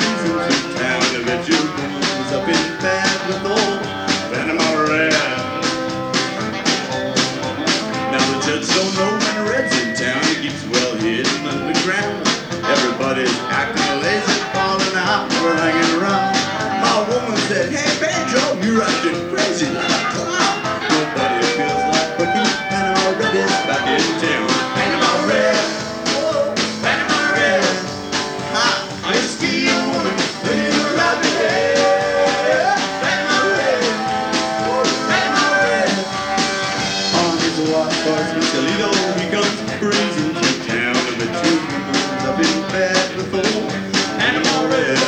breezing through town. I bet your woman was up in bed with old Panama Red. Now the judge don't know when Red's in town. He keeps well hidden underground. Everybody's acting lazy, falling out, we're hanging around. My woman said, hey Pedro, you're acting crazy like a clown. Nobody feels like cooking. Panama Red is back in town. Panama Red, whoa, Panama Red. Ha, I ski a woman when you're out there. Panama Red, whoa, Panama Red. On his watch horse, Michelito, he comes breezing through town. And the two women's up in bed with old Panama Red.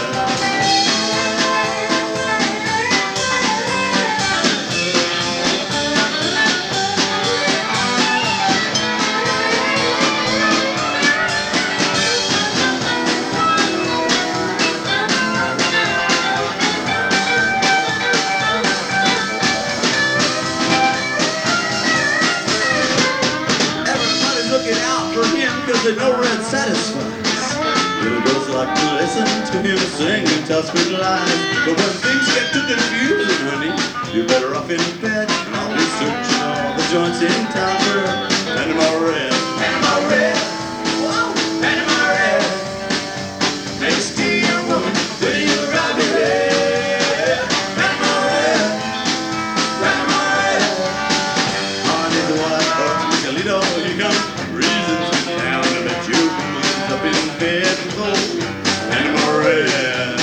They know Red satisfies. Little girls like to listen to him sing and tell sweet lies. But when things get too confusing, honey, you're better off in bed. And I'll be searching all the joints in town for Panama Red. Panama Red, whoa, Panama Red. Next to your woman, when you're out there. Panama Red, Panama Red. On his white horse, Michelito, he comes breezing through town. Up in bed with old Panama Red.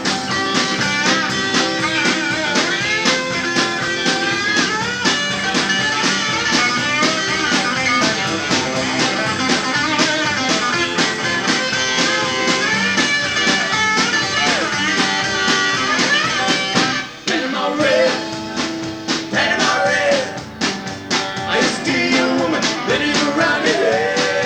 Panama Red, Panama Red. I used to be a woman living around here.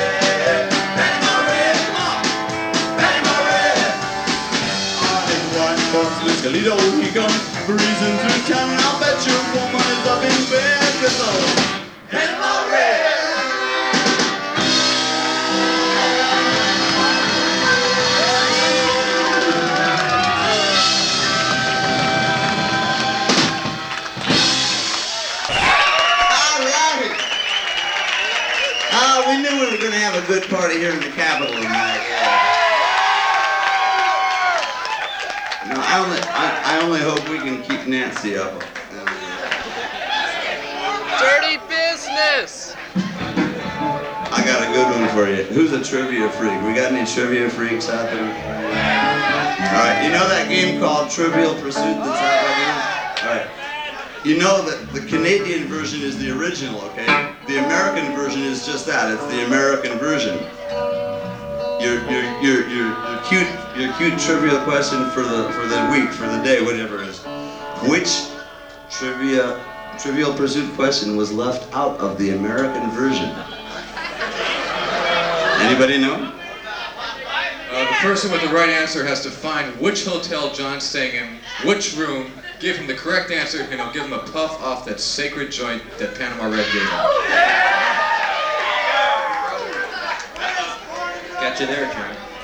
Michelito, he comes breezing through town, and I'll bet your woman is up in bed with old Panama Red. All right. We knew we were going to have a good party here in the Capitol tonight. No, I only hope we can keep Nancy up. Dirty business! I got a good one for you. Who's a trivia freak? We got any trivia freaks out there? Alright, you know that game called Trivial Pursuit that's out right now? Alright. You know that the Canadian version is the original, okay? The American version is just that. It's the American version. Your cute trivial question for the week, for the day, whatever it is. Which Trivial Pursuit question was left out of the American version? Anybody know? The person with the right answer has to find which hotel John's staying in, which room, give him the correct answer, and he'll give him a puff off that sacred joint that Panama Red gave him. Got you there, John.